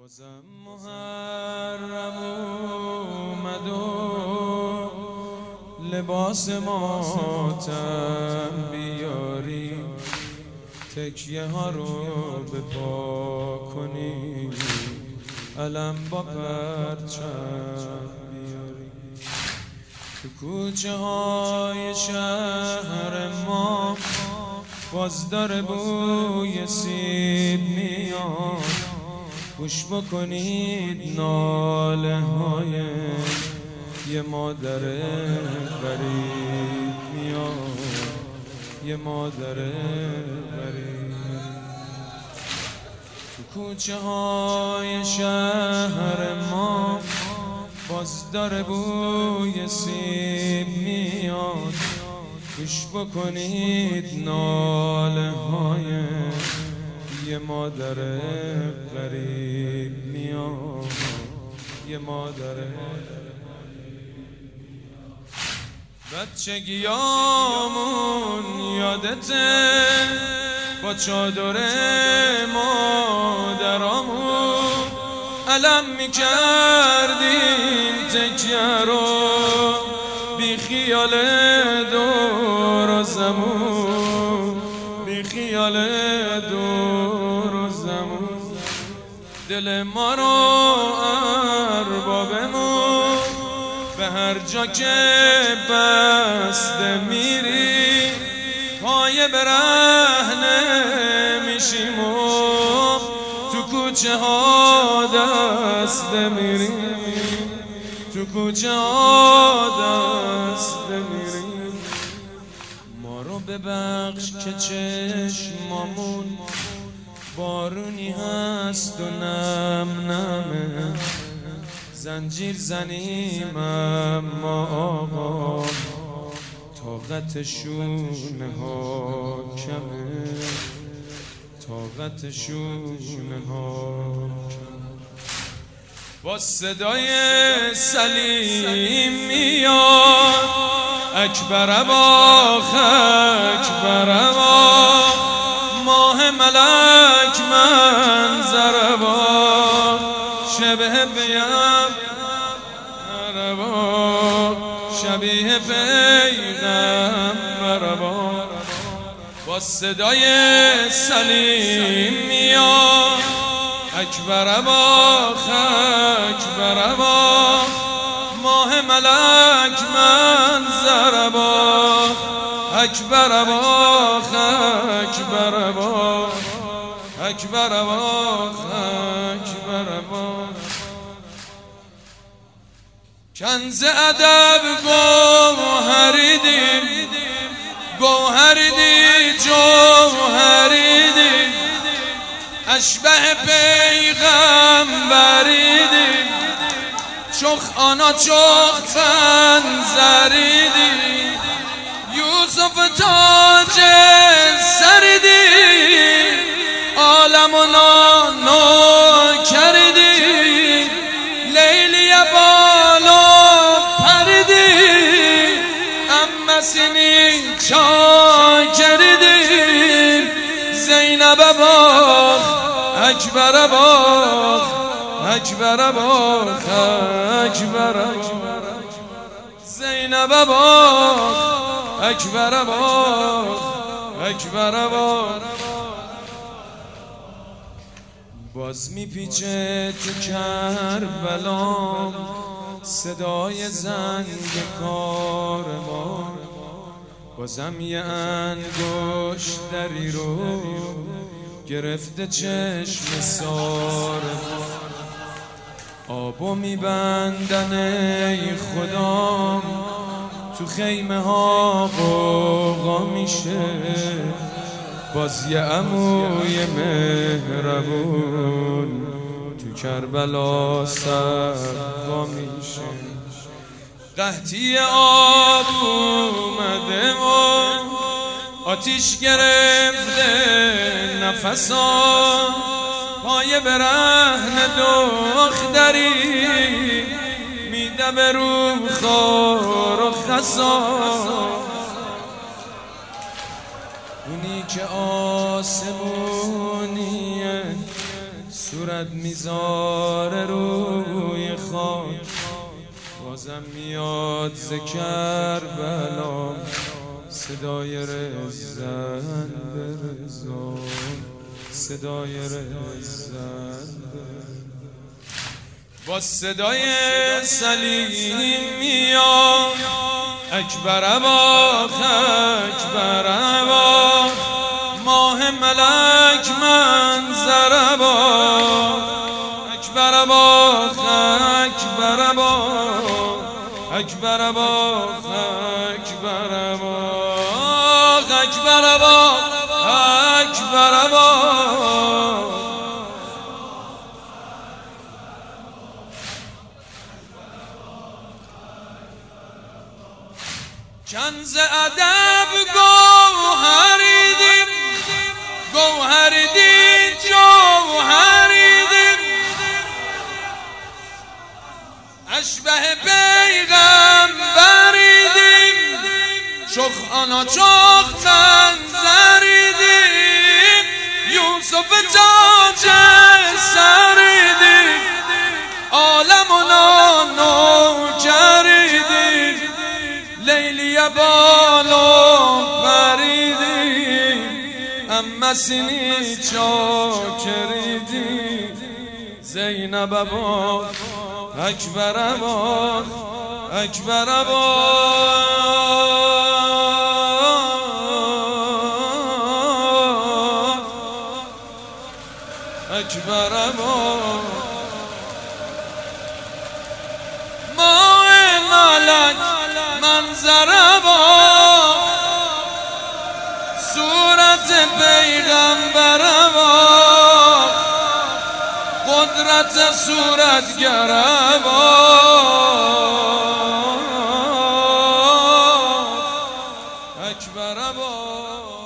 بازم محرم اومد و لباس ماتم بیاری، تکیه ها رو به پا کنی، علم با پرچم بیاری. تو کوچه های شهر ما باز داره بوی سیب میاد، گوش بکنید ناله های یه مادر غریب میاد، یه مادر غریب. تو کوچه های شهر ما باز داره بوی سیب میاد، گوش بکنید ناله های یه مادر غریب میاد، یه مادر بچگیامون یادته، با چادر مادرامون علم میکردیم تکیه رو، بی خیال دور و زمون، بی خیال دور و زمون. دل ما رو اربابمون به هر جا که بسته میری، پای برهنه میشیم و تو کوچه ها دسته میریم، تو کوچه ها دسته میریم. ما رو ببخش که چشمامون بارونی هست و نم نمه، زنجیر زنیم اما آقا طاقتشون ها کمه، طاقتشون ها کمه. با صدای سلیم میاد اکبر باخ، اکبر باخ، ماه ملک منظر باخ، شبه بیم باخ، شبیه پیغمبر باخ. با صدای سلیم میاد اکبر باخ، اکبر باخ، ماه ملک منظر باخ، اکبر باخ، اکبر باخ، اکبر باخ، اکبر باخ. کنز ادب گوهری دید، گوهری دید، جوهری دید، اشبه پیغمبری دید، چخ آنا چخ فنزری دید، یوسف تاج سری دید، عالم و نو کردید، لیلی بالا پردید، اما سینی چا کردید، زینب باخ، اکبر باخ، اکبر باخ، اکبر باخ، زینب باخ، اکبر باخ، اکبر باخ. باز میپیچه تو کربلام صدای زنگ کاروان، بازم یه انگشت دری رو گرفته چشم ساربان، آبو میبندن ای خدام، تو خیمه ها غوغا میشه، باز یه عموی مهربون تو کربلا سروا میشه. قحطی آب اومده و آتیش گرفته نفسا، پای برهن دختری میده به رو خار و خسا، اونی که آسمونیه صورت میذاره روی خاک، بازم میاد ز کربلا صدای رزن به رضا، صدای رزن با صدای سلیم میاد اکبر ابا اکبر ابا، ماه ملک منظر ابا اکبر ابا اکبر ابا اکبر ابا اکبر ابا اکبر ابا اکبر ابا. کنز ادب گوهریدیم گوهریدیم جوهریدیم، اشبه پیغمبریدیم، چخ آنا چخ منظریدیم، یوسف تاج سریدیم، عالمنا نوکریدیم، لیلی بالو پریدیم، امسینی چاکریدیم، زینب ابا اکبر ابا اکبر ابا اکبر ابا. ماه ملک منظر ابا، صورت پیغمبر ابا، قدرت صورتگر ابا اکبر ابا.